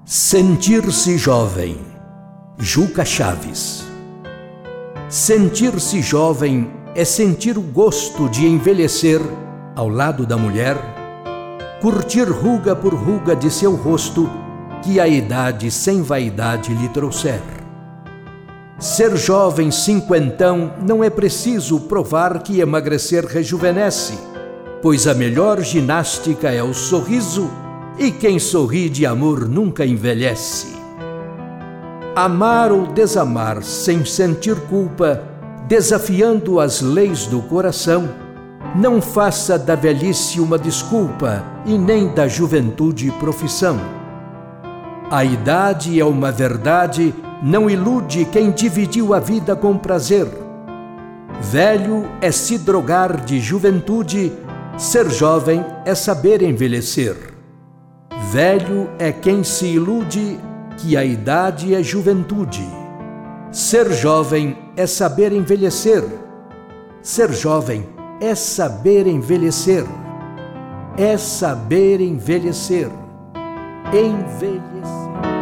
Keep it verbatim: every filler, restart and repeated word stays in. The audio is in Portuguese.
Sentir-se jovem. Juca Chaves. Sentir-se jovem é sentir o gosto de envelhecer ao lado da mulher, curtir ruga por ruga de seu rosto que a idade sem vaidade lhe trouxer. Ser jovem cinquentão não é preciso provar que emagrecer rejuvenesce, pois a melhor ginástica é o sorriso, e quem sorri de amor nunca envelhece. Amar ou desamar sem sentir culpa, desafiando as leis do coração, não faça da velhice uma desculpa e nem da juventude profissão. A idade é uma verdade, não ilude quem dividiu a vida com prazer. Velho é se drogar de juventude, ser jovem é saber envelhecer. Velho é quem se ilude que a idade é juventude. Ser jovem é saber envelhecer. Ser jovem é saber envelhecer. É saber envelhecer. Envelhecer.